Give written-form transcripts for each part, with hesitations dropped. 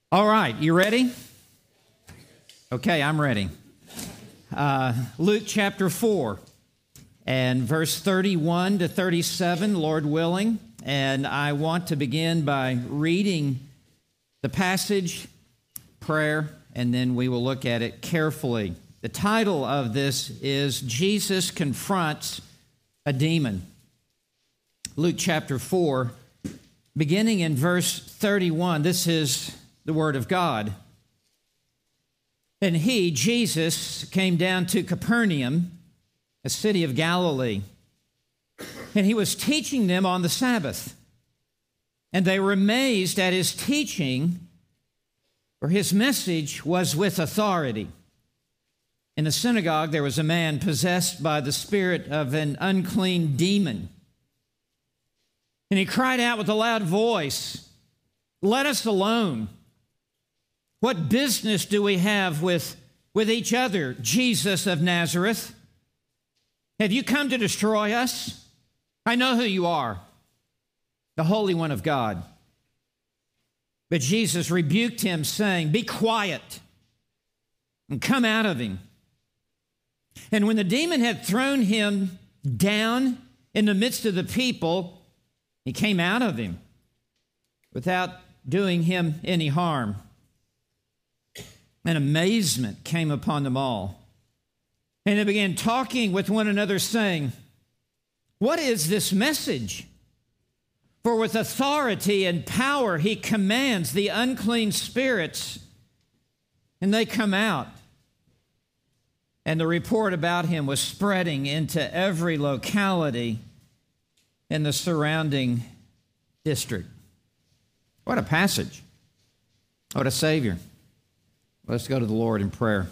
All right, you ready? Okay, I'm ready. Luke chapter 4 and verse 31 to 37, Lord willing. And I want to begin by reading the passage, prayer, and then we will look at it carefully. The title of this is Jesus Confronts a Demon. Luke chapter 4, beginning in verse 31, this is the Word of God. And he, Jesus, came down to Capernaum, a city of Galilee, and he was teaching them on the Sabbath. And they were amazed at his teaching, for his message was with authority. In the synagogue there was a man possessed by the spirit of an unclean demon. And he cried out with a loud voice, "Let us alone. What business do we have with each other, Jesus of Nazareth? Have you come to destroy us? I know who you are, the Holy One of God." But Jesus rebuked him, saying, "Be quiet and come out of him." And when the demon had thrown him down in the midst of the people, he came out of him without doing him any harm. And amazement came upon them all. And they began talking with one another, saying, "What is this message? For with authority and power he commands the unclean spirits, and they come out." And the report about him was spreading into every locality in the surrounding district. What a passage. What a Savior. Let's go to the Lord in prayer.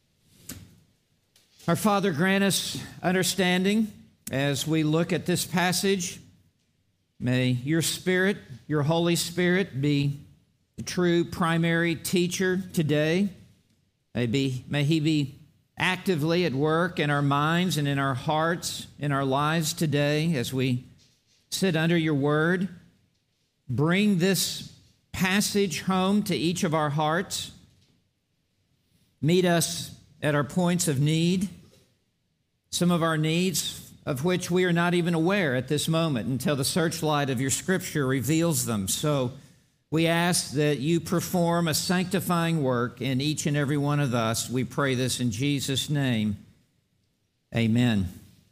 Our Father, grant us understanding as we look at this passage. May your Spirit, your Holy Spirit, be the true primary teacher today. May he be actively at work in our minds and in our hearts, in our lives today as we sit under your word. Bring this passage home to each of our hearts. Meet us at our points of need, some of our needs of which we are not even aware at this moment until the searchlight of your Scripture reveals them. So we ask that you perform a sanctifying work in each and every one of us. We pray this in Jesus' name. Amen.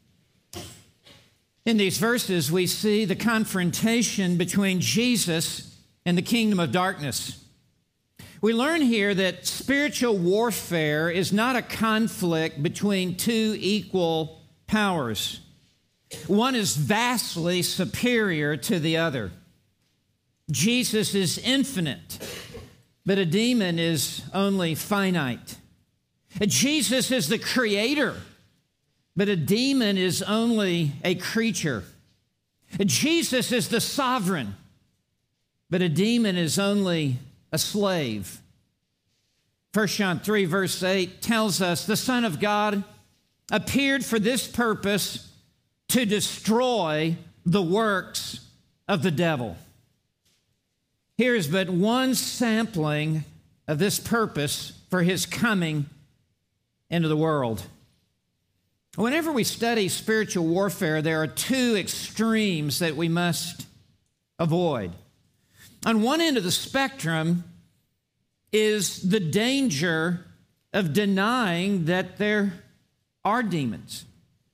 In these verses, we see the confrontation between Jesus and the kingdom of darkness. We learn here that spiritual warfare is not a conflict between two equal powers. One is vastly superior to the other. Jesus is infinite, but a demon is only finite. Jesus is the creator, but a demon is only a creature. Jesus is the sovereign, but a demon is only a slave. 1 John 3 verse 8 tells us the Son of God appeared for this purpose, to destroy the works of the devil. Here is but one sampling of this purpose for his coming into the world. Whenever we study spiritual warfare, there are two extremes that we must avoid. On one end of the spectrum is the danger of denying that there are demons.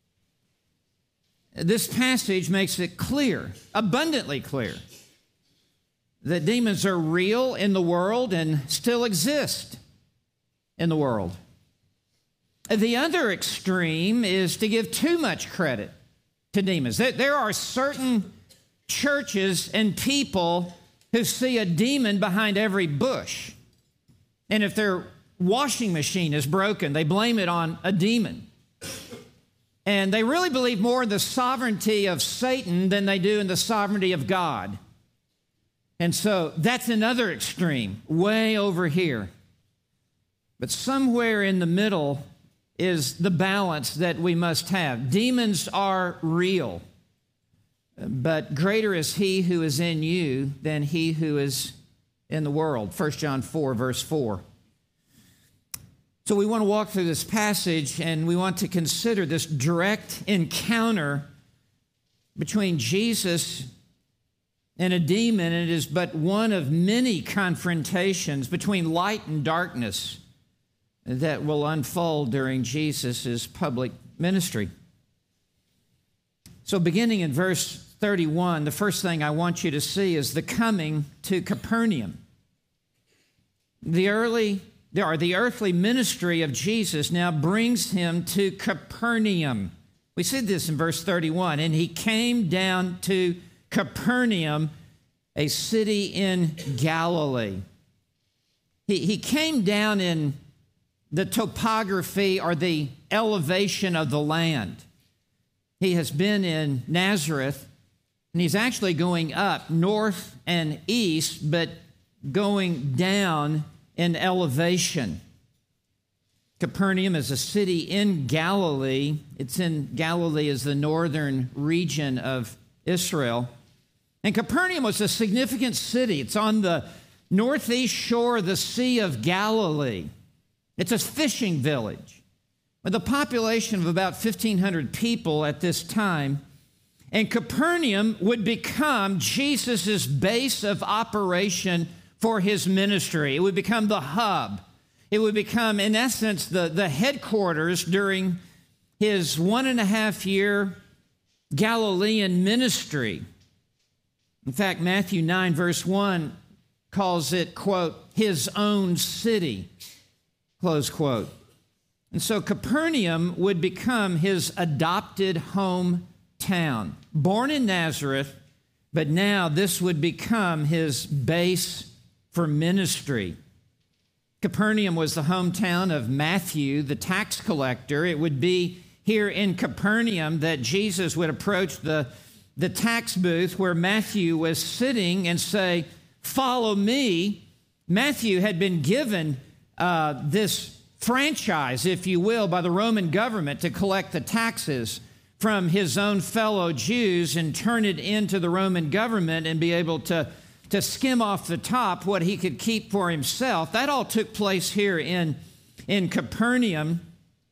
This passage makes it clear, abundantly clear, that demons are real in the world and still exist in the world. The other extreme is to give too much credit to demons. There are certain churches and people who see a demon behind every bush. And if their washing machine is broken, they blame it on a demon. And they really believe more in the sovereignty of Satan than they do in the sovereignty of God. And so that's another extreme, way over here. But somewhere in the middle is the balance that we must have. Demons are real, but greater is he who is in you than he who is in the world, 1 John 4, verse 4. So we want to walk through this passage, and we want to consider this direct encounter between Jesus and a demon. It is but one of many confrontations between light and darkness that will unfold during Jesus' public ministry. So beginning in verse 31, the first thing I want you to see is the coming to Capernaum. The earthly ministry of Jesus now brings him to Capernaum. We see this in verse 31. And he came down to Capernaum, a city in Galilee. He came down in the topography or the elevation of the land. He has been in Nazareth, and he's actually going up north and east, but going down in elevation. Capernaum is a city in Galilee. It's in Galilee as the northern region of Israel. And Capernaum was a significant city. It's on the northeast shore of the Sea of Galilee. It's a fishing village with a population of about 1,500 people at this time. And Capernaum would become Jesus' base of operation for his ministry. It would become the hub. It would become, in essence, the headquarters during his 1.5-year Galilean ministry. In fact, Matthew 9, verse 1 calls it, quote, his own city, close quote. And so Capernaum would become his adopted hometown. Born in Nazareth, but now this would become his base for ministry. Capernaum was the hometown of Matthew, the tax collector. It would be here in Capernaum that Jesus would approach the tax booth where Matthew was sitting and say, "Follow me." Matthew had been given this franchise, if you will, by the Roman government to collect the taxes from his own fellow Jews and turn it into the Roman government and be able to skim off the top what he could keep for himself. That all took place here in Capernaum.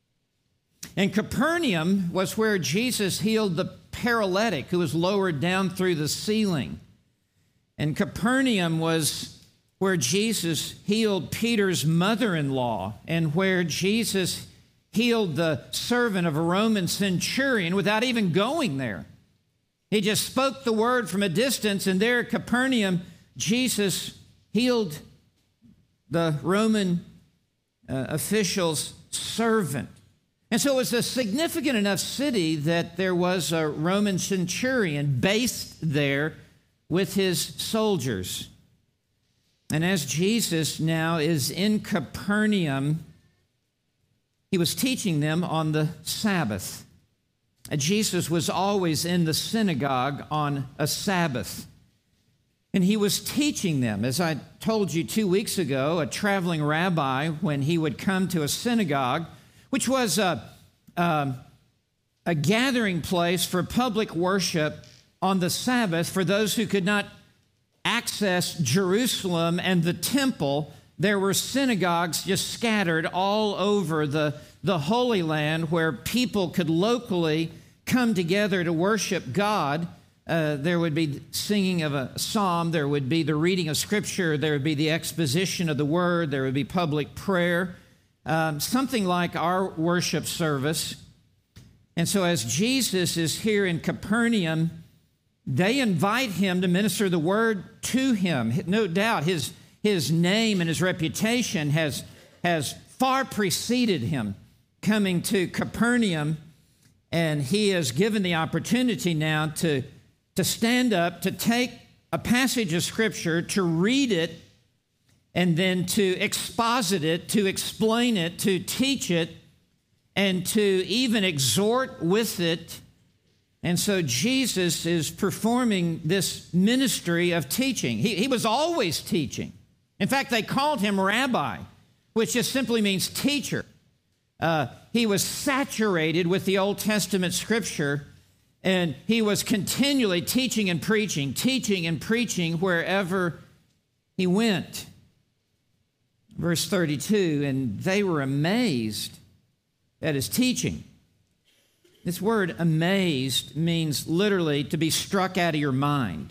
And Capernaum was where Jesus healed the paralytic who was lowered down through the ceiling. And Capernaum was where Jesus healed Peter's mother-in-law and where Jesus healed the servant of a Roman centurion without even going there. He just spoke the word from a distance, and there at Capernaum, Jesus healed the Roman official's servant. And so it was a significant enough city that there was a Roman centurion based there with his soldiers. And as Jesus now is in Capernaum, he was teaching them on the Sabbath. Jesus was always in the synagogue on a Sabbath. And he was teaching them. As I told you 2 weeks ago, a traveling rabbi, when he would come to a synagogue, which was a gathering place for public worship on the Sabbath for those who could not access Jerusalem and the temple, there were synagogues just scattered all over the Holy Land where people could locally come together to worship God. There would be singing of a psalm, there would be the reading of Scripture, there would be the exposition of the Word, there would be public prayer, something like our worship service. And so as Jesus is here in Capernaum, they invite him to minister the word to him. No doubt his name and his reputation has far preceded him coming to Capernaum, and he is given the opportunity now to stand up, to take a passage of Scripture, to read it, and then to exposit it, to explain it, to teach it, and to even exhort with it. And so Jesus is performing this ministry of teaching. He was always teaching. In fact, they called him rabbi, which just simply means teacher. He was saturated with the Old Testament Scripture, and he was continually teaching and preaching wherever He went, verse 32, and they were amazed at his teaching. This word amazed means literally to be struck out of your mind.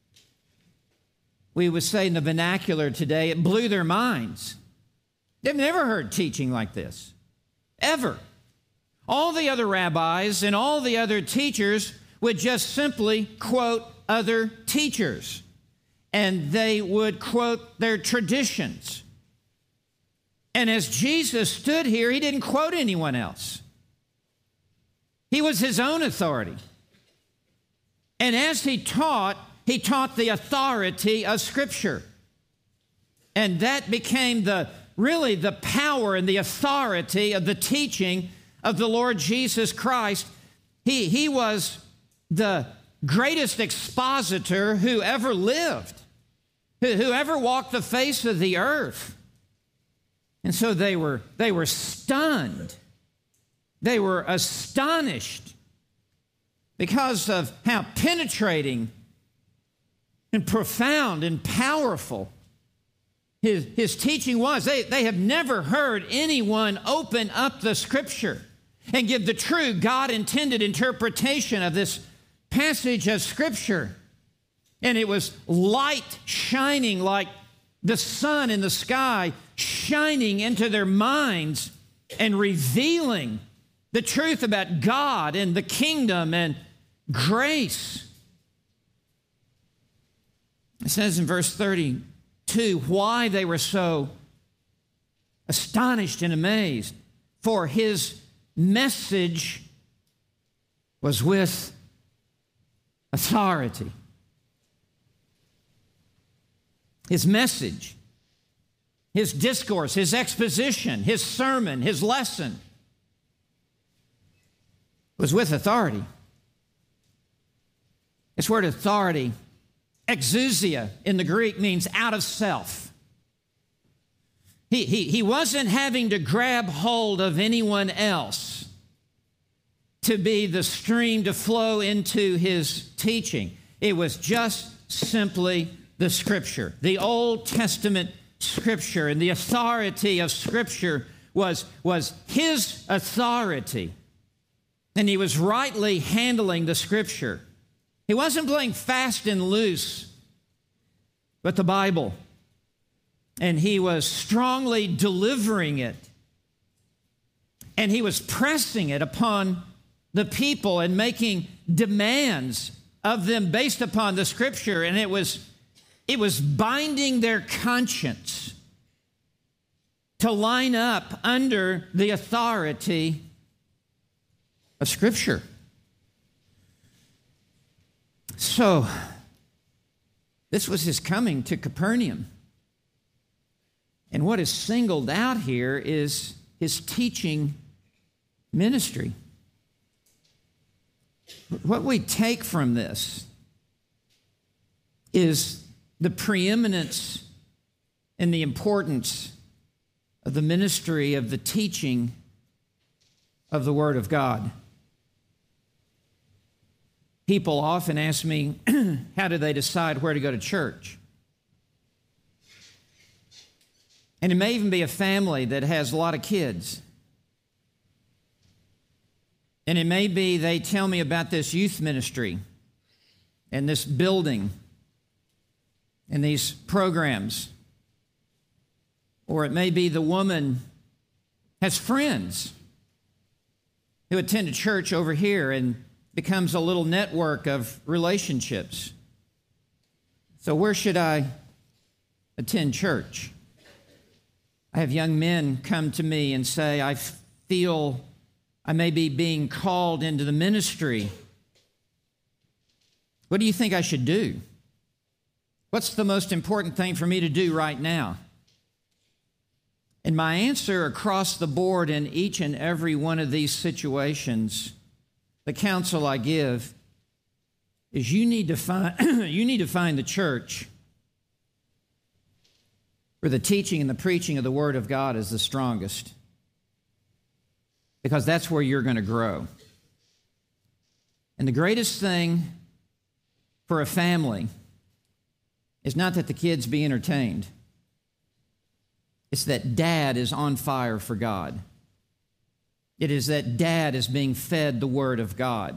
We would say in the vernacular today, it blew their minds. They've never heard teaching like this, ever. All the other rabbis and all the other teachers would just simply quote other teachers, and they would quote their traditions. And as Jesus stood here, he didn't quote anyone else. He was his own authority. And as he taught the authority of Scripture. And that became really the power and the authority of the teaching of the Lord Jesus Christ. He was the greatest expositor who ever lived, who ever walked the face of the earth. And so they were stunned. They were astonished because of how penetrating and profound and powerful his teaching was. They have never heard anyone open up the Scripture and give the true God-intended interpretation of this passage of Scripture. And it was light shining like the sun in the sky, shining into their minds and revealing the truth about God and the kingdom and grace. It says in verse 32 why they were so astonished and amazed. For his message was with authority. His message, his discourse, his exposition, his sermon, his lesson was with authority. This word authority, exousia in the Greek, means out of self. He wasn't having to grab hold of anyone else to be the stream to flow into his teaching. It was just simply the Scripture. The Old Testament Scripture and the authority of Scripture was his authority. And he was rightly handling the Scripture. He wasn't playing fast and loose with the Bible. And he was strongly delivering it. And he was pressing it upon the people and making demands of them based upon the Scripture. And it was binding their conscience to line up under the authority of Scripture. So, this was his coming to Capernaum. And what is singled out here is his teaching ministry. What we take from this is the preeminence and the importance of the ministry of the teaching of the Word of God. People often ask me, how do they decide where to go to church? And it may even be a family that has a lot of kids. And it may be they tell me about this youth ministry and this building and these programs. Or it may be the woman has friends who attend a church over here and becomes a little network of relationships. So where should I attend church? I have young men come to me and say, I feel I may be being called into the ministry. What do you think I should do? What's the most important thing for me to do right now? And my answer across the board in each and every one of these situations, the counsel I give, is you need to find the church where the teaching and the preaching of the Word of God is the strongest, because that's where you're going to grow. And the greatest thing for a family is not that the kids be entertained. It's that dad is on fire for God. It is that dad is being fed the Word of God.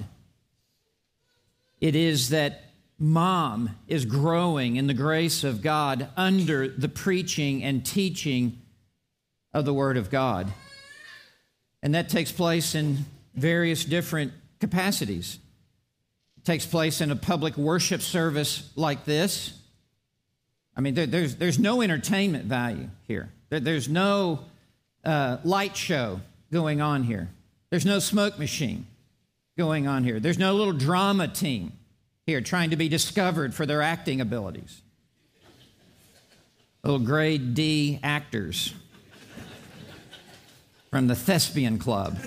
It is that mom is growing in the grace of God under the preaching and teaching of the Word of God. And that takes place in various different capacities. It takes place in a public worship service like this. I mean, there's no entertainment value here. There's no light show going on here. There's no smoke machine going on here. There's no little drama team here trying to be discovered for their acting abilities. Little grade D actors from the Thespian Club.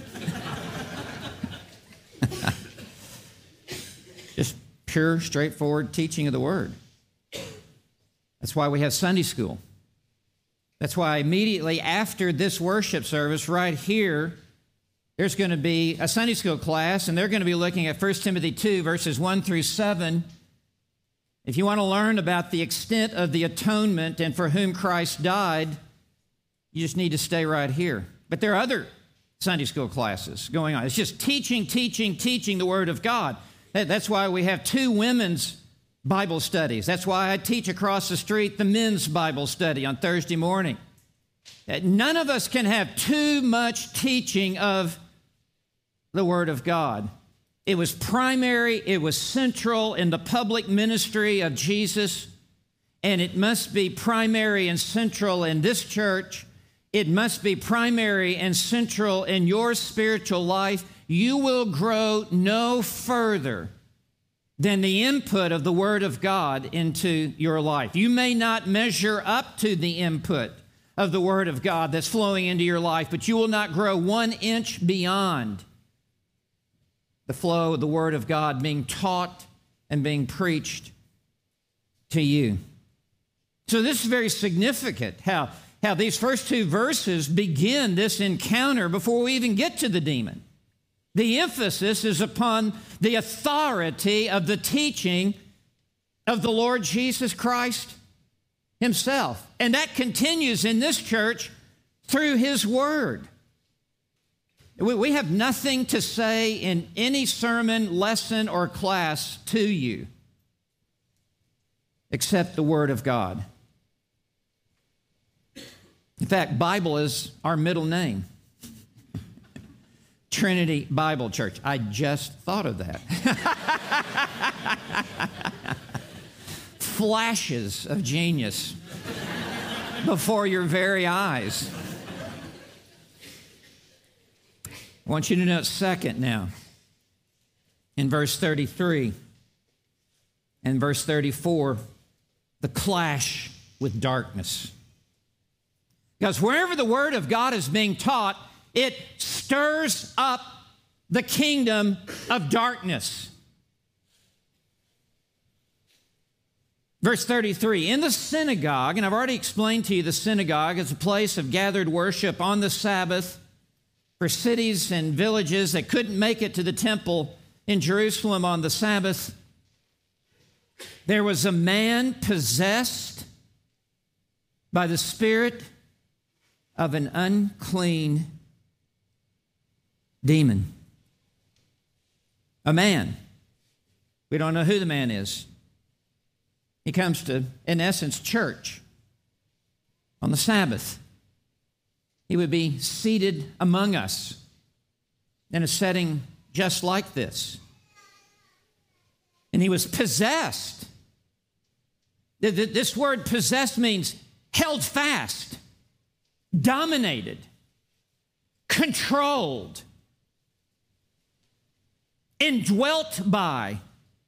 Just pure, straightforward teaching of the Word. That's why we have Sunday school. That's why immediately after this worship service right here, there's going to be a Sunday school class, and they're going to be looking at 1 Timothy 2, verses 1 through 7. If you want to learn about the extent of the atonement and for whom Christ died, you just need to stay right here. But there are other Sunday school classes going on. It's just teaching the Word of God. That's why we have 2 women's Bible studies. That's why I teach across the street the men's Bible study on Thursday morning. None of us can have too much teaching of the Word of God. It was primary, it was central in the public ministry of Jesus, and it must be primary and central in this church. It must be primary and central in your spiritual life. You will grow no further than the input of the Word of God into your life. You may not measure up to the input of the Word of God that's flowing into your life, but you will not grow 1 inch beyond the flow of the Word of God being taught and being preached to you. So this is very significant, how these first 2 verses begin this encounter before we even get to the demon. The emphasis is upon the authority of the teaching of the Lord Jesus Christ Himself. And that continues in this church through His Word. We have nothing to say in any sermon, lesson, or class to you except the Word of God. In fact, Bible is our middle name. Trinity Bible Church. I just thought of that. Flashes of genius before your very eyes. I want you to note second now, in verse 33 and verse 34, the clash with darkness. Because wherever the Word of God is being taught, it stirs up the kingdom of darkness. Verse 33, in the synagogue, and I've already explained to you the synagogue is a place of gathered worship on the Sabbath for cities and villages that couldn't make it to the temple in Jerusalem on the Sabbath. There was a man possessed by the spirit of an unclean demon. A man. We don't know who the man is. He comes to, in essence, church on the Sabbath. He would be seated among us in a setting just like this. And he was possessed. This word possessed means held fast, dominated, controlled, indwelt by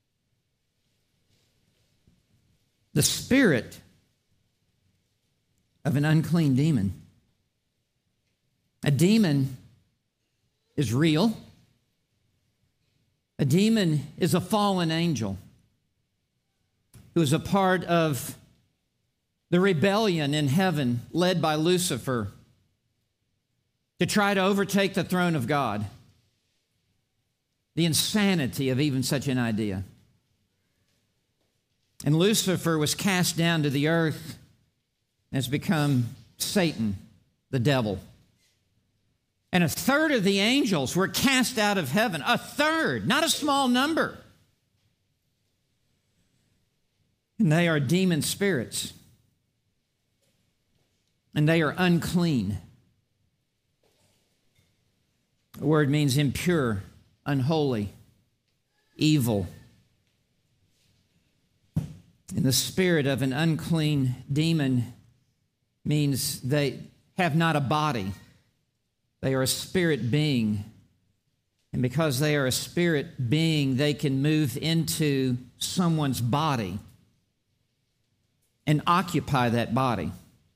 the spirit of an unclean demon. A demon is real. A demon is a fallen angel who is a part of the rebellion in heaven led by Lucifer to try to overtake the throne of God. The insanity of even such an idea. And Lucifer was cast down to the earth and has become Satan, the devil. And a third of the angels were cast out of heaven. A third, not a small number. And they are demon spirits. And they are unclean. The word means impure, unholy, evil. And the spirit of an unclean demon means they have not a body. They are a spirit being. And because they are a spirit being, they can move into someone's body and occupy that body.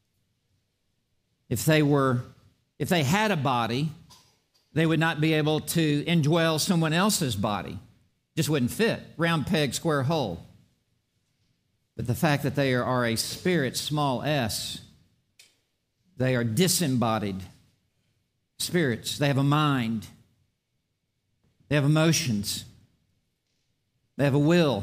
If they had a body, they would not be able to indwell someone else's body. Just wouldn't fit. Round peg, square hole. But the fact that they are a spirit, small s, they are disembodied spirits. They have a mind. They have emotions. They have a will.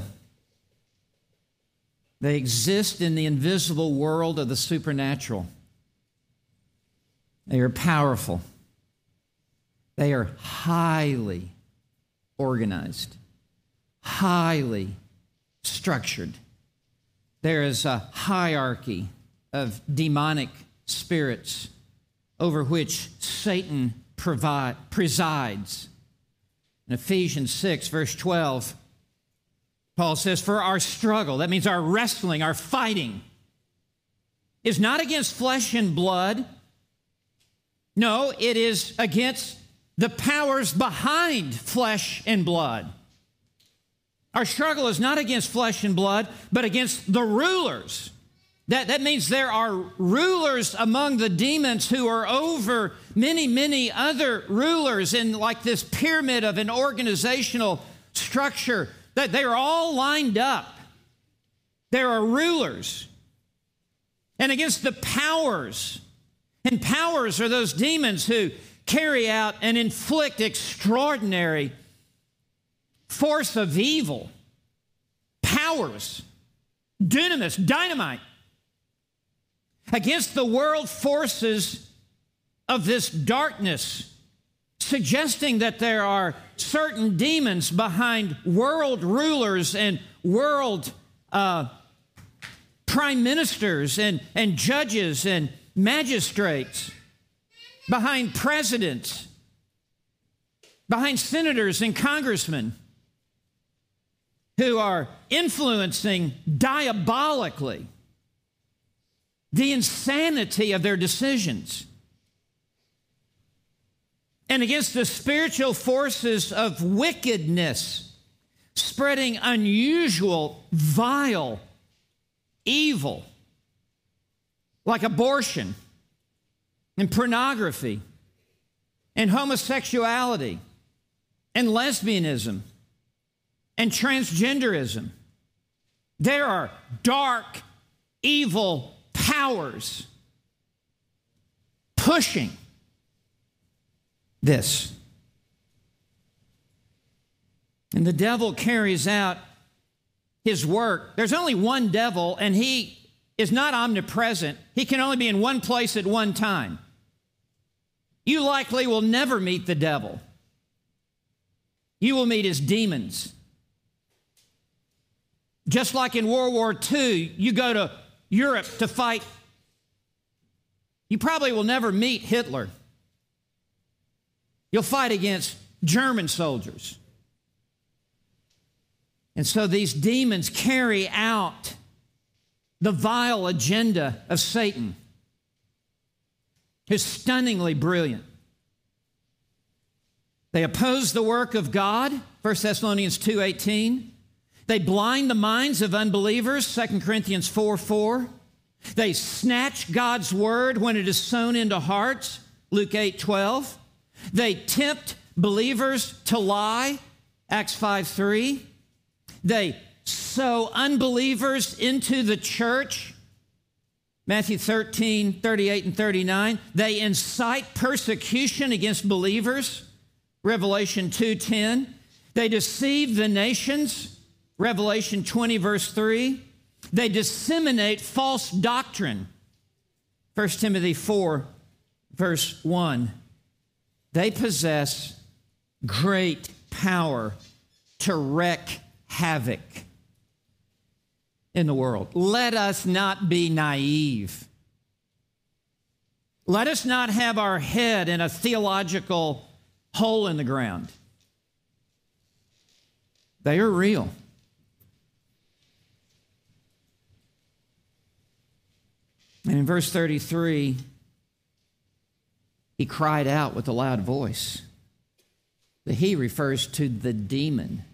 They exist in the invisible world of the supernatural. They are powerful. They are highly organized, highly structured. There is a hierarchy of demonic spirits over which Satan presides. In Ephesians 6, verse 12, Paul says, "For our struggle," that means our wrestling, our fighting, "is not against flesh and blood. No, it is against the powers behind flesh and blood." Our struggle is not against flesh and blood, but against the rulers. That means there are rulers among the demons who are over many, many other rulers in like this pyramid of an organizational structure, that they are all lined up. There are rulers. And against the powers. And powers are those demons who carry out and inflict extraordinary force of evil. Powers. Dunamis, dynamite. Against the world forces of this darkness, suggesting that there are certain demons behind world rulers and world prime ministers and judges and magistrates, behind presidents, behind senators and congressmen who are influencing diabolically the insanity of their decisions. And against the spiritual forces of wickedness, spreading unusual, vile, evil, like abortion and pornography and homosexuality and lesbianism and transgenderism. There are dark, evil powers pushing this. And the devil carries out his work. There's only one devil, and he is not omnipresent. He can only be in one place at one time. You likely will never meet the devil. You will meet his demons. Just like in World War II, you go to Europe to fight. You probably will never meet Hitler. You'll fight against German soldiers. And so these demons carry out the vile agenda of Satan, who's stunningly brilliant. They oppose the work of God, 1 Thessalonians 2:18. They blind the minds of unbelievers, 2 Corinthians 4:4. They snatch God's word when it is sown into hearts, Luke 8:12. They tempt believers to lie, Acts 5:3. They sow unbelievers into the church, Matthew 13:38 and 39. They incite persecution against believers, Revelation 2:10. They deceive the nations, Revelation 20, verse 3. They disseminate false doctrine. 1 Timothy 4, verse 1. They possess great power to wreak havoc in the world. Let us not be naive. Let us not have our head in a theological hole in the ground. They are real. And in verse 33, he cried out with a loud voice. The he refers to the demon.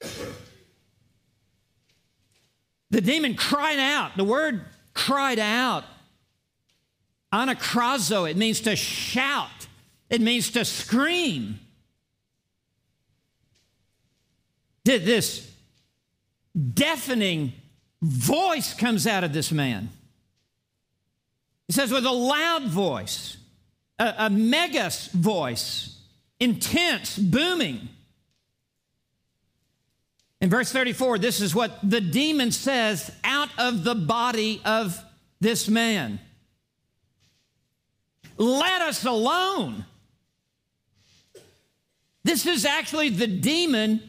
The demon cried out. The word cried out, anakrazo, it means to shout. It means to scream. This deafening voice comes out of this man. It says with a loud voice, a megas voice, intense, booming. In verse 34, this is what the demon says out of the body of this man. Let us alone. This is actually the demon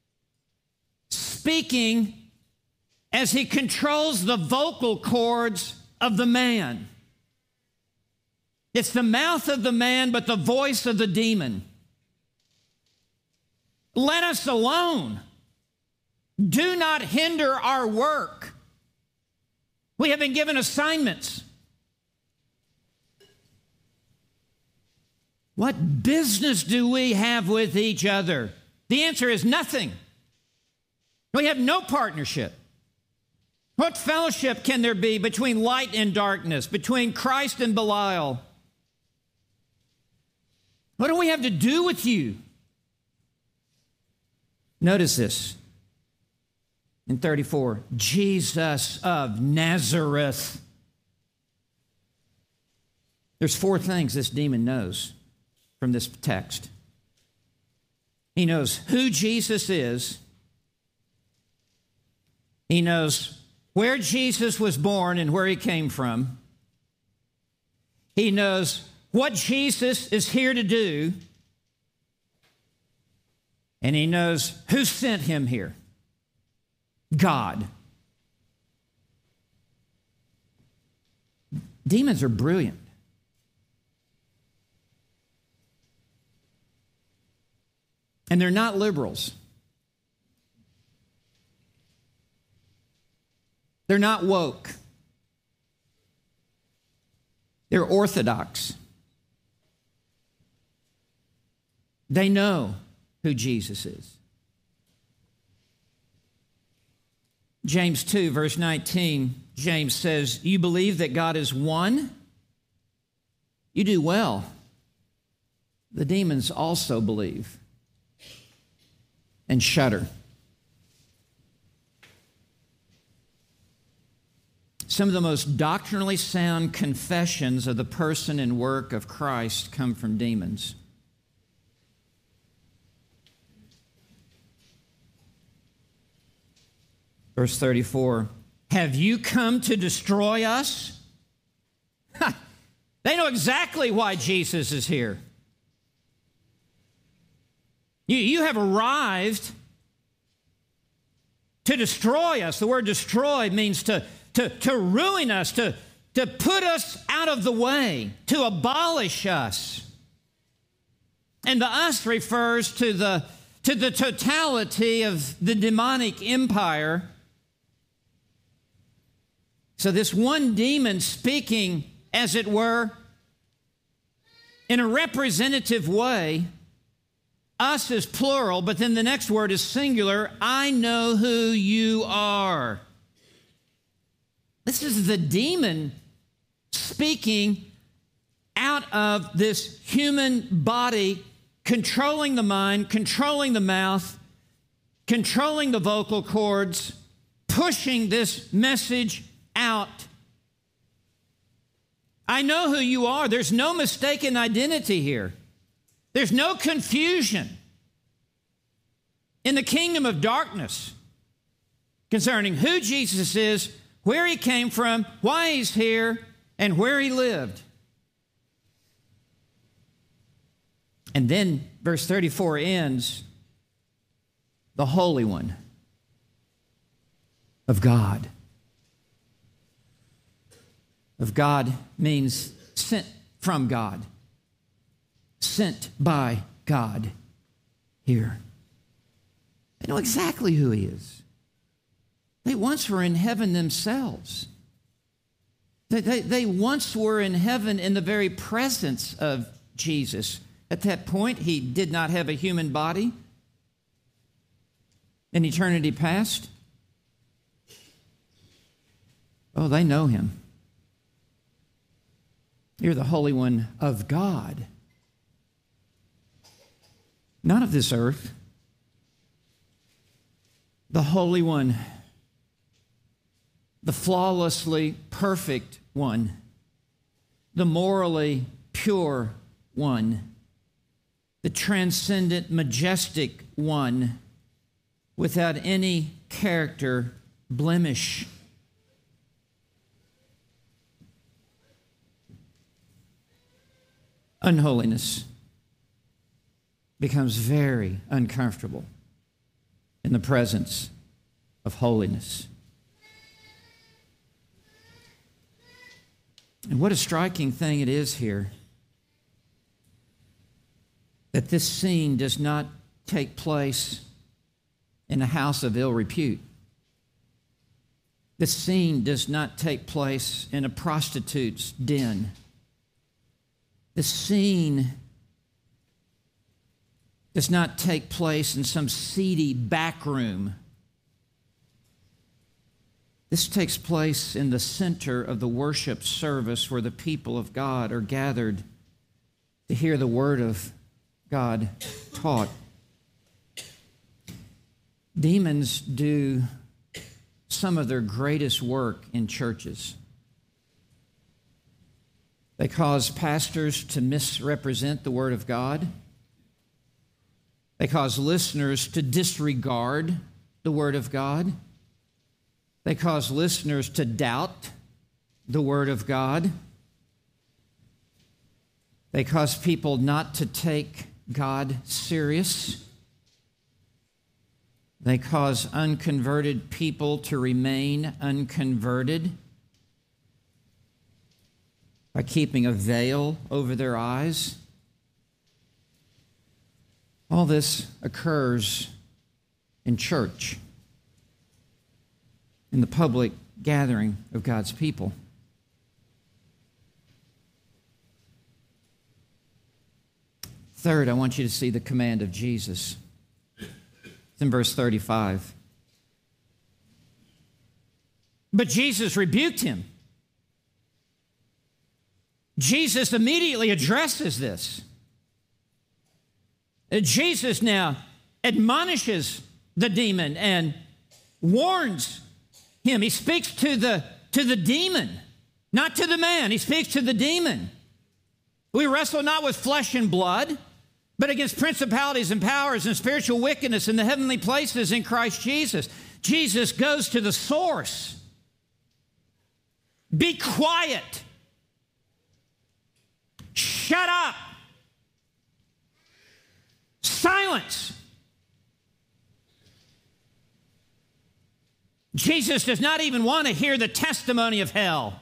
speaking as he controls the vocal cords of the man. It's the mouth of the man, but the voice of the demon. Let us alone. Do not hinder our work. We have been given assignments. What business do we have with each other? The answer is nothing. We have no partnership. What fellowship can there be between light and darkness, between Christ and Belial? What do we have to do with you? Notice this. In 34, Jesus of Nazareth. There's four things this demon knows from this text. He knows who Jesus is. He knows where Jesus was born and where he came from. He knows what Jesus is here to do. And he knows who sent him here. God. Demons are brilliant. And they're not liberals. They're not woke. They're orthodox. They know who Jesus is. James 2, verse 19, James says, you believe that God is one? You do well. The demons also believe and shudder. Some of the most doctrinally sound confessions of the person and work of Christ come from demons. Verse 34, have you come to destroy us? They know exactly why Jesus is here. You have arrived to destroy us. The word destroy means to ruin us, to put us out of the way, to abolish us. And the us refers to the totality of the demonic empire. So this one demon speaking, as it were, in a representative way, us is plural, but then the next word is singular. I know who you are. This is the demon speaking out of this human body, controlling the mind, controlling the mouth, controlling the vocal cords, pushing this message out. I know who you are. There's no mistaken identity here. There's no confusion in the kingdom of darkness concerning who Jesus is, where he came from, why he's here, and where he lived. And then verse 34 ends, the Holy One of God. Of God means sent from God, sent by God here. They know exactly who he is. They once were in heaven themselves. They once were in heaven in the very presence of Jesus. At that point, he did not have a human body in eternity past. Oh, they know him. You're the Holy One of God. Not of this earth. The Holy One. The flawlessly perfect one. The morally pure one. The transcendent, majestic one. Without any character blemish. Unholiness becomes very uncomfortable in the presence of holiness. And what a striking thing it is here that this scene does not take place in a house of ill repute. This scene does not take place in a prostitute's den. The scene does not take place in some seedy back room. This takes place in the center of the worship service where the people of God are gathered to hear the word of God taught. Demons do some of their greatest work in churches. They cause pastors to misrepresent the Word of God. They cause listeners to disregard the Word of God. They cause listeners to doubt the Word of God. They cause people not to take God serious. They cause unconverted people to remain unconverted by keeping a veil over their eyes. All this occurs in church, in the public gathering of God's people. Third, I want you to see the command of Jesus. It's in verse 35. But Jesus rebuked him. Jesus immediately addresses this. Jesus now admonishes the demon and warns him. He speaks to the demon, not to the man. He speaks to the demon. We wrestle not with flesh and blood, but against principalities and powers and spiritual wickedness in the heavenly places in Christ Jesus. Jesus goes to the source. Be quiet. Shut up. Silence. Jesus does not even want to hear the testimony of hell.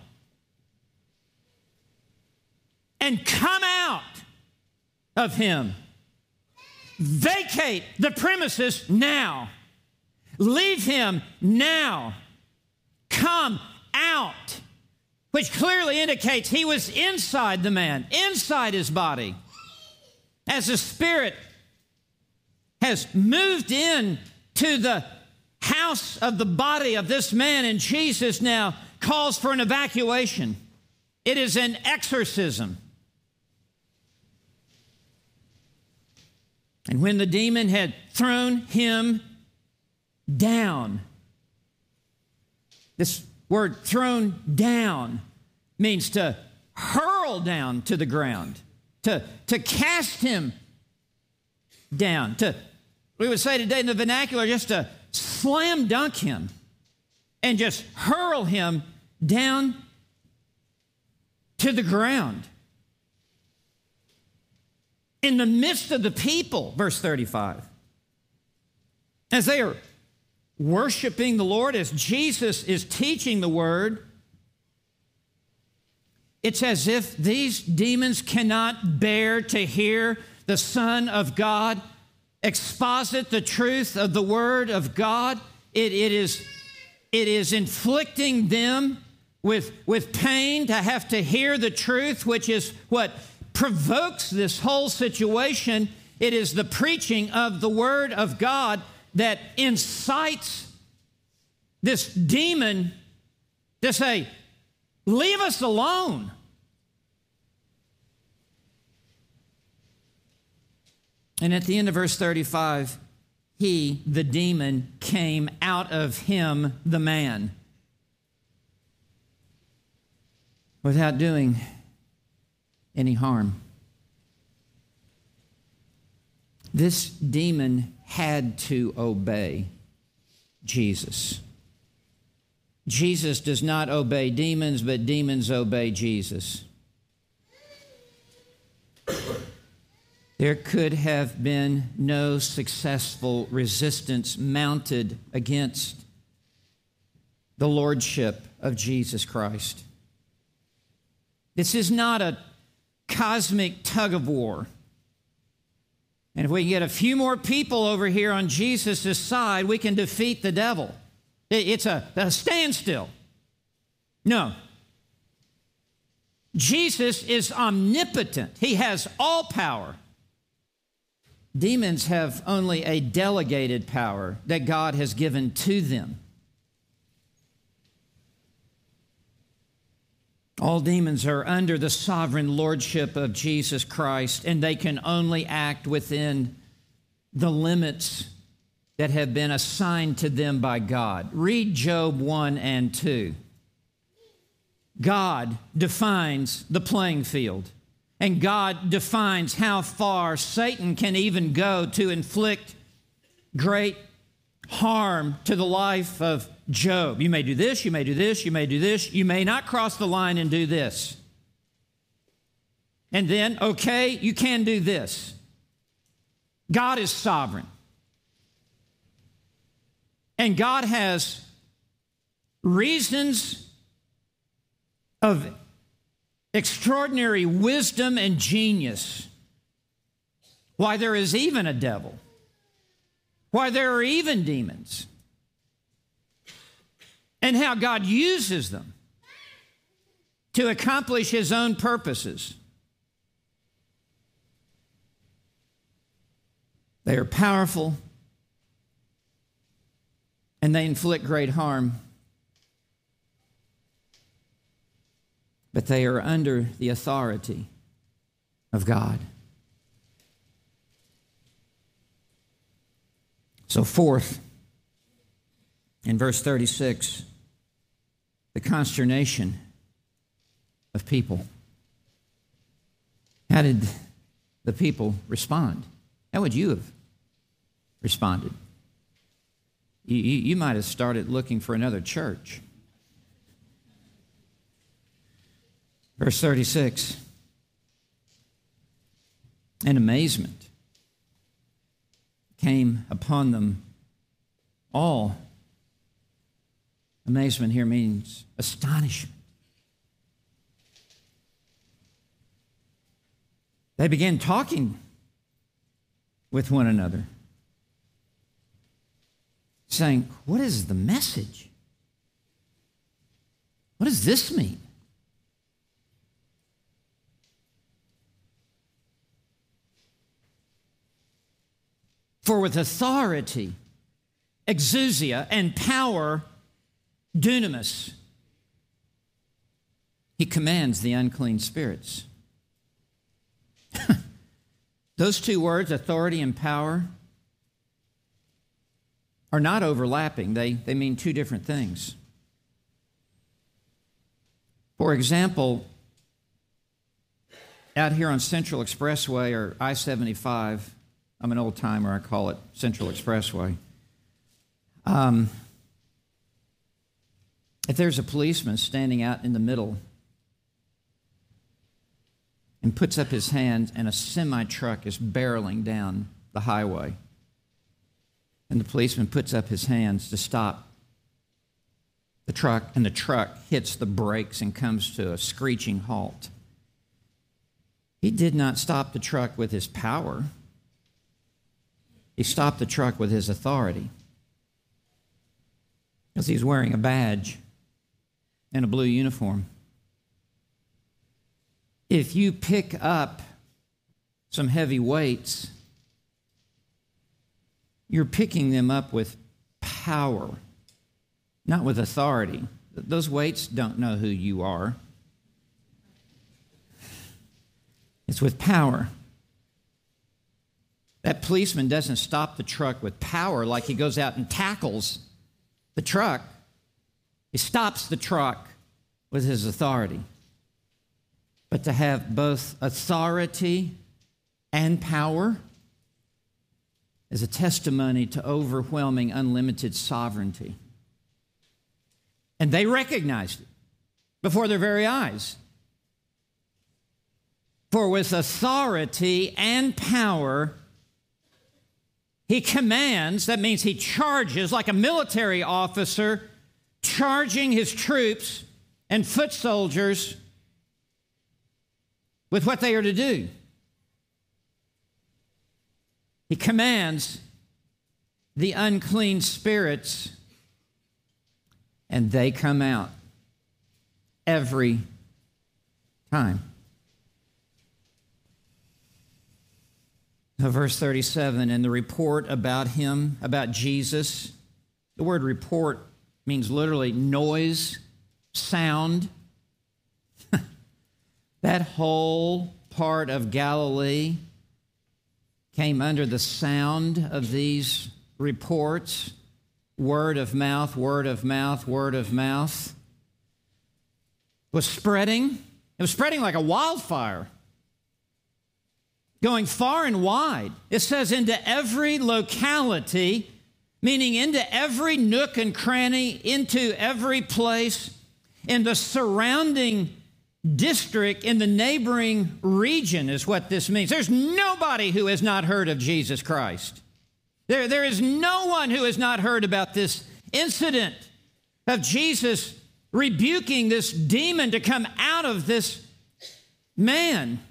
And come out of him. Vacate the premises now. Leave him now. Come out. Which clearly indicates he was inside the man, inside his body. As the Spirit has moved in to the house of the body of this man, and Jesus now calls for an evacuation. It is an exorcism. And when the demon had thrown him down, this word thrown down means to hurl down to the ground, to cast him down, we would say today in the vernacular, just to slam dunk him. and just hurl him down to the ground. In the midst of the people, verse 35. As they are worshiping the Lord, as Jesus is teaching the word, it's as if these demons cannot bear to hear the Son of God exposit the truth of the word of God. It is inflicting them with pain to have to hear the truth, which is what provokes this whole situation. It is the preaching of the word of God that incites this demon to say, leave us alone. And at the end of verse 35, he, the demon, came out of him, the man, without doing any harm. This demon had to obey Jesus. Jesus does not obey demons, but demons obey Jesus. There could have been no successful resistance mounted against the lordship of Jesus Christ. This is not a cosmic tug of war. And if we can get a few more people over here on Jesus' side, we can defeat the devil. It's a standstill. No. Jesus is omnipotent. He has all power. Demons have only a delegated power that God has given to them. All demons are under the sovereign lordship of Jesus Christ, and they can only act within the limits that have been assigned to them by God. Read Job 1 and 2. God defines the playing field, and God defines how far Satan can even go to inflict great harm to the life of Job. You may do this, you may do this, you may do this. You may not cross the line and do this. And then, okay, you can do this. God is sovereign. And God has reasons of extraordinary wisdom and genius why there is even a devil, why there are even demons, and how God uses them to accomplish His own purposes. They are powerful, and they inflict great harm, but they are under the authority of God. So fourth, in verse 36, the consternation of people. How did the people respond? How would you have responded? You might have started looking for another church. Verse 36, and amazement came upon them all. Amazement here means astonishment. They began talking with one another, saying, "What is the message? What does this mean?" For with authority, exousia, and power, dunamis, He commands the unclean spirits. Those two words, authority and power, are not overlapping. They mean two different things. For example, out here on Central Expressway or I-75, I'm an old timer, I call it Central Expressway. If there's a policeman standing out in the middle and puts up his hand and a semi-truck is barreling down the highway, and the policeman puts up his hands to stop the truck, and the truck hits the brakes and comes to a screeching halt, he did not stop the truck with his power. He stopped the truck with his authority, because he's wearing a badge and a blue uniform. If you pick up some heavy weights, you're picking them up with power, not with authority. Those weights don't know who you are. It's with power. That policeman doesn't stop the truck with power like he goes out and tackles the truck. He stops the truck with his authority. But to have both authority and power is a testimony to overwhelming, unlimited sovereignty. And they recognized it before their very eyes. For with authority and power, he commands, that means he charges like a military officer, charging his troops and foot soldiers with what they are to do. He commands the unclean spirits, and they come out every time. Verse 37, and the report about him, about Jesus, the word report means literally noise, sound. That whole part of Galilee came under the sound of these reports. Word of mouth, word of mouth, word of mouth. It was spreading. It was spreading like a wildfire, going far and wide. It says into every locality, meaning into every nook and cranny, into every place in the surrounding district, in the neighboring region is what this means. There's nobody who has not heard of Jesus Christ. There is no one who has not heard about this incident of Jesus rebuking this demon to come out of this man.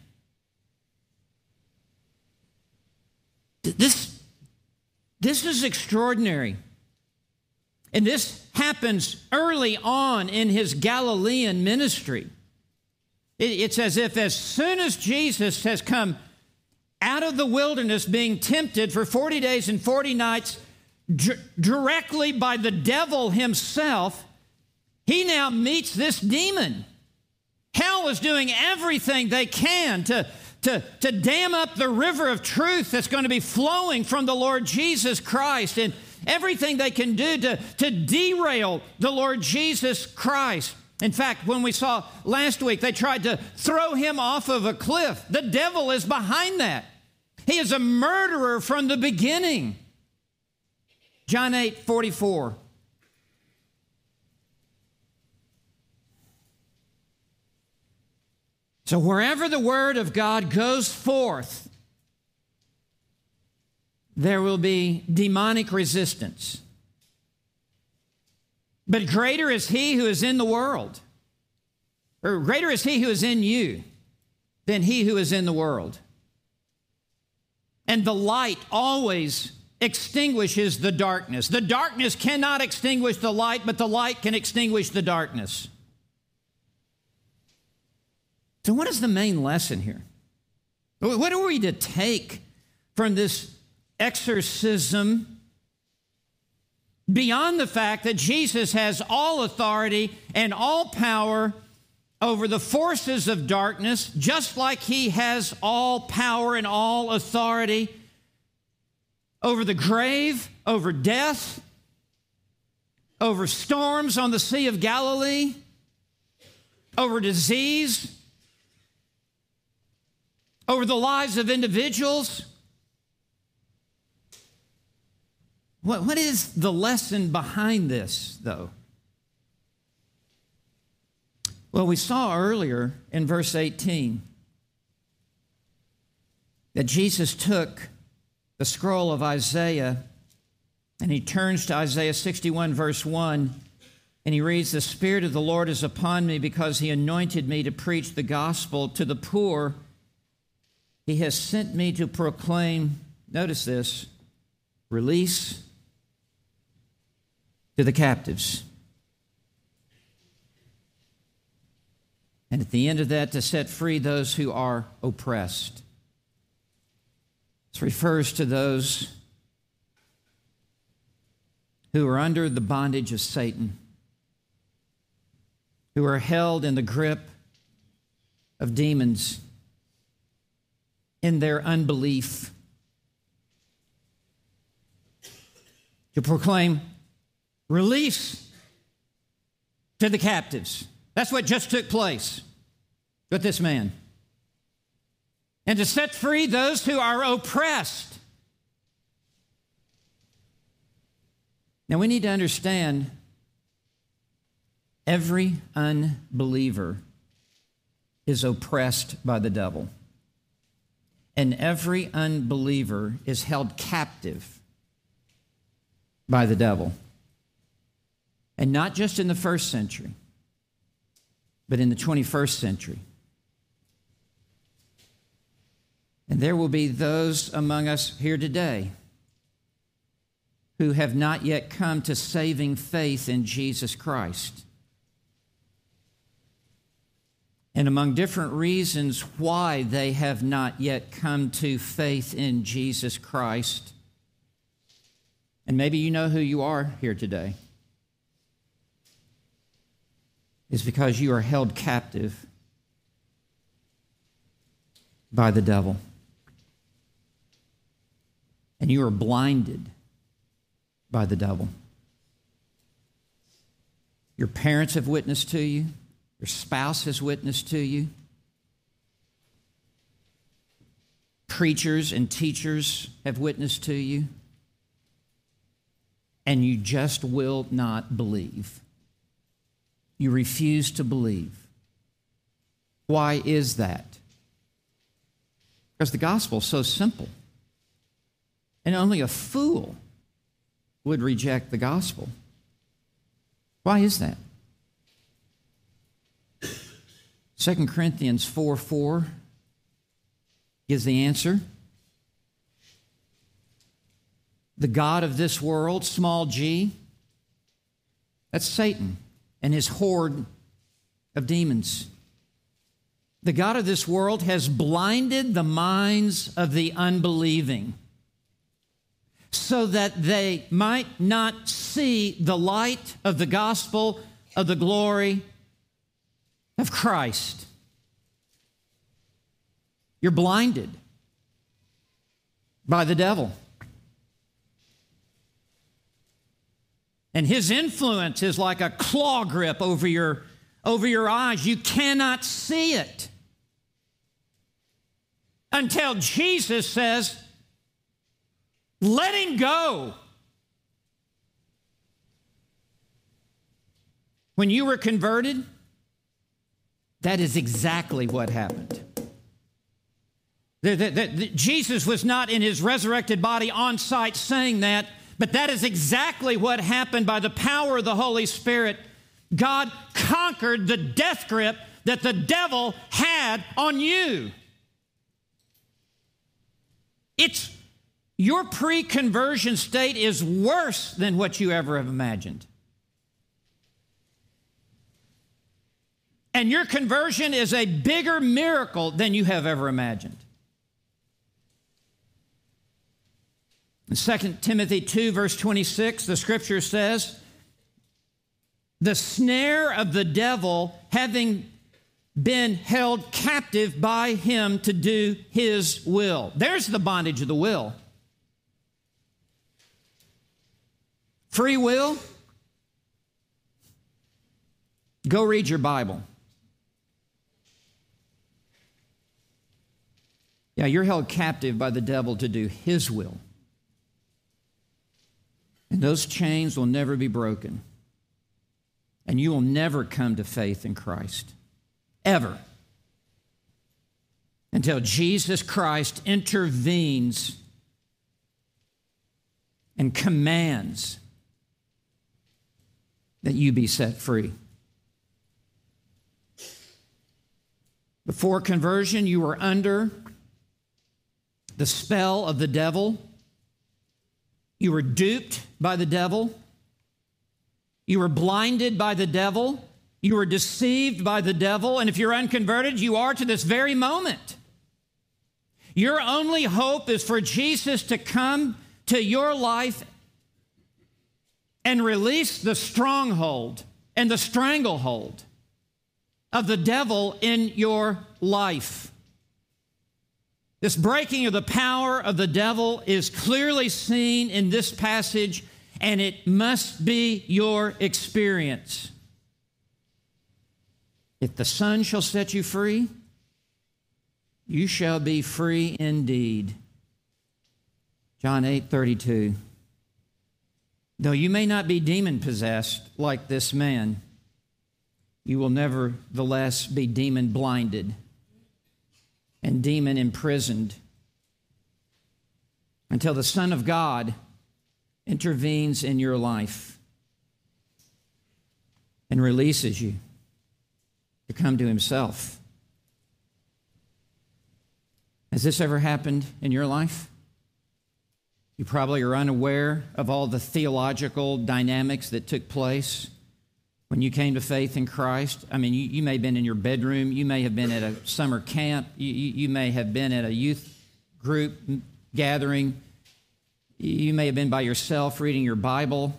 This is extraordinary. And this happens early on in his Galilean ministry. It's as if as soon as Jesus has come out of the wilderness being tempted for 40 days and 40 nights directly by the devil himself, he now meets this demon. Hell is doing everything they can to dam up the river of truth that's going to be flowing from the Lord Jesus Christ, and everything they can do to derail the Lord Jesus Christ. In fact, when we saw last week, they tried to throw him off of a cliff. The devil is behind that. He is a murderer from the beginning. John 8:44. So wherever the word of God goes forth, there will be demonic resistance. But greater is he who is in the world, or greater is he who is in you than he who is in the world. And the light always extinguishes the darkness. The darkness cannot extinguish the light, but the light can extinguish the darkness. So what is the main lesson here? What are we to take from this exorcism beyond the fact that Jesus has all authority and all power over the forces of darkness, just like he has all power and all authority over the grave, over death, over storms on the Sea of Galilee, over disease, over the lives of individuals? What is the lesson behind this, though? Well, we saw earlier in verse 18 that Jesus took the scroll of Isaiah and he turns to Isaiah 61, verse 1, and he reads, "The Spirit of the Lord is upon me because he anointed me to preach the gospel to the poor. He has sent me to proclaim," notice this, "release to the captives." And at the end of that, to set free those who are oppressed. This refers to those who are under the bondage of Satan, who are held in the grip of demons in their unbelief. To proclaim release to the captives. That's what just took place with this man. And to set free those who are oppressed. Now we need to understand every unbeliever is oppressed by the devil. And every unbeliever is held captive by the devil. And not just in the first century, but in the 21st century. And there will be those among us here today who have not yet come to saving faith in Jesus Christ. And among different reasons why they have not yet come to faith in Jesus Christ, and maybe you know who you are here today, is because you are held captive by the devil. And you are blinded by the devil. Your parents have witnessed to you. Your spouse has witnessed to you. Preachers and teachers have witnessed to you. And you just will not believe. You refuse to believe. Why is that? Because the gospel is so simple. And only a fool would reject the gospel. Why is that? 2 Corinthians 4:4 gives the answer. The god of this world, small g, that's Satan and his horde of demons. The god of this world has blinded the minds of the unbelieving so that they might not see the light of the gospel of the glory of Christ. You're blinded by the devil. And his influence is like a claw grip over your eyes. You cannot see it until Jesus says, let him go. When you were converted, that is exactly what happened. Jesus was not in his resurrected body on site saying that, but that is exactly what happened by the power of the Holy Spirit. God conquered the death grip that the devil had on you. Your pre-conversion state is worse than what you ever have imagined. And your conversion is a bigger miracle than you have ever imagined. In 2 Timothy 2, verse 26, the scripture says, the snare of the devil having been held captive by him to do his will. There's the bondage of the will. Free will? Go read your Bible. Yeah, you're held captive by the devil to do his will. And those chains will never be broken. And you will never come to faith in Christ. ever, until Jesus Christ intervenes and commands that you be set free. Before conversion, you were under the spell of the devil. You were duped by the devil. You were blinded by the devil. You were deceived by the devil. And if you're unconverted, you are to this very moment. Your only hope is for Jesus to come to your life and release the stronghold and the stranglehold of the devil in your life. This breaking of the power of the devil is clearly seen in this passage, and it must be your experience. If the Son shall set you free, you shall be free indeed. John 8:32. Though you may not be demon-possessed like this man, you will nevertheless be demon-blinded and demon-imprisoned until the Son of God intervenes in your life and releases you to come to Himself. Has this ever happened in your life? You probably are unaware of all the theological dynamics that took place when you came to faith in Christ. I mean, you may have been in your bedroom. You may have been at a summer camp. You may have been at a youth group gathering. You may have been by yourself reading your Bible.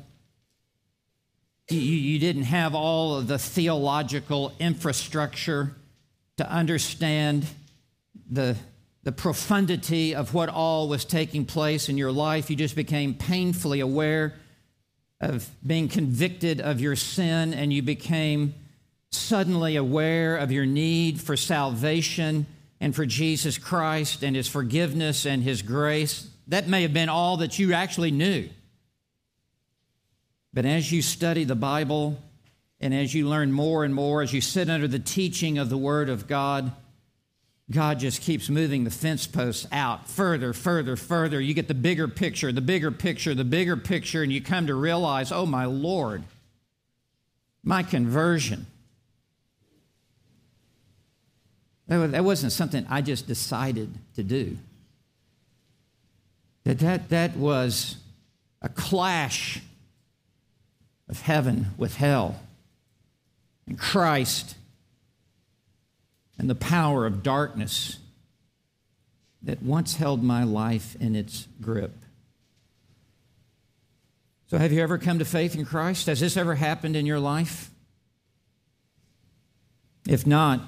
You didn't have all of the theological infrastructure to understand the profundity of what all was taking place in your life. You just became painfully aware of being convicted of your sin, and you became suddenly aware of your need for salvation and for Jesus Christ and His forgiveness and His grace. That may have been all that you actually knew. But as you study the Bible and as you learn more and more, as you sit under the teaching of the Word of God, God just keeps moving the fence posts out further, further, further. You get the bigger picture, the bigger picture, the bigger picture, and you come to realize, oh, my Lord, my conversion. That wasn't something I just decided to do. That was a clash of heaven with hell and Christ and the power of darkness that once held my life in its grip. So have you ever come to faith in Christ? Has this ever happened in your life? If not,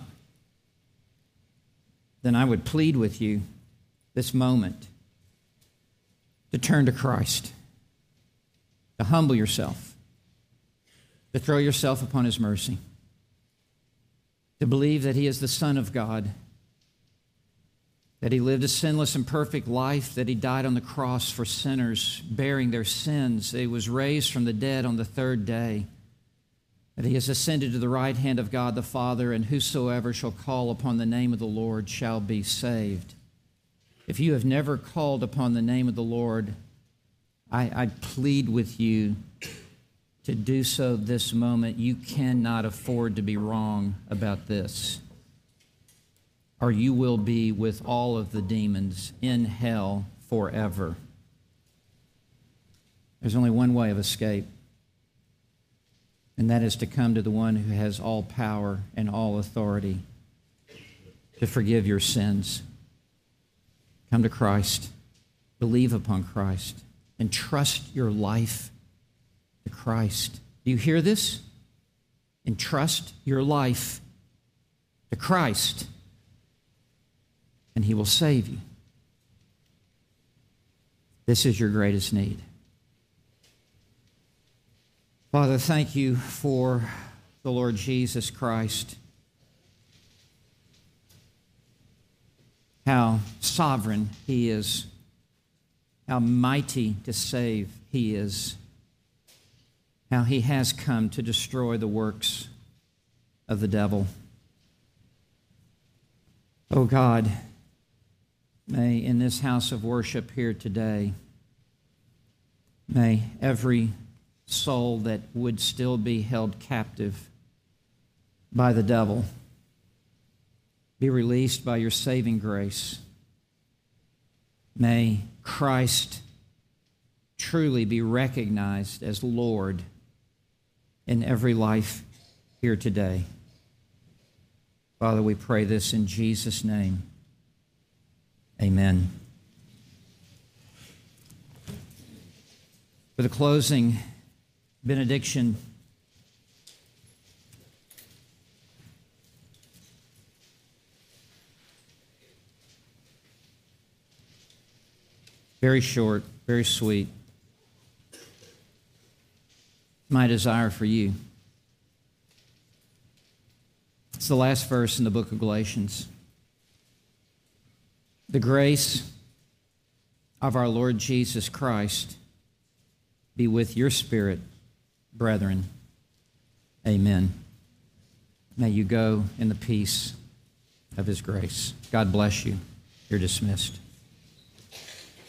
then I would plead with you this moment to turn to Christ, to humble yourself, to throw yourself upon His mercy, to believe that He is the Son of God, that He lived a sinless and perfect life, that He died on the cross for sinners, bearing their sins, that He was raised from the dead on the third day, that He has ascended to the right hand of God the Father, and whosoever shall call upon the name of the Lord shall be saved. If you have never called upon the name of the Lord, I plead with you to do so this moment. You cannot afford to be wrong about this, or you will be with all of the demons in hell forever. There's only one way of escape, and that is to come to the one who has all power and all authority to forgive your sins. Come to Christ, believe upon Christ, and trust your life to Christ. Do you hear this? Entrust your life to Christ, and He will save you. This is your greatest need. Father, thank you for the Lord Jesus Christ. How sovereign He is, how mighty to save He is, how He has come to destroy the works of the devil. Oh God, may in this house of worship here today, may every soul that would still be held captive by the devil be released by your saving grace. May Christ truly be recognized as Lord in every life here today. Father, we pray this in Jesus' name. Amen. For the closing benediction, very short, very sweet. My desire for you. It's the last verse in the book of Galatians. The grace of our Lord Jesus Christ be with your spirit, brethren. Amen. May you go in the peace of his grace. God bless you. You're dismissed.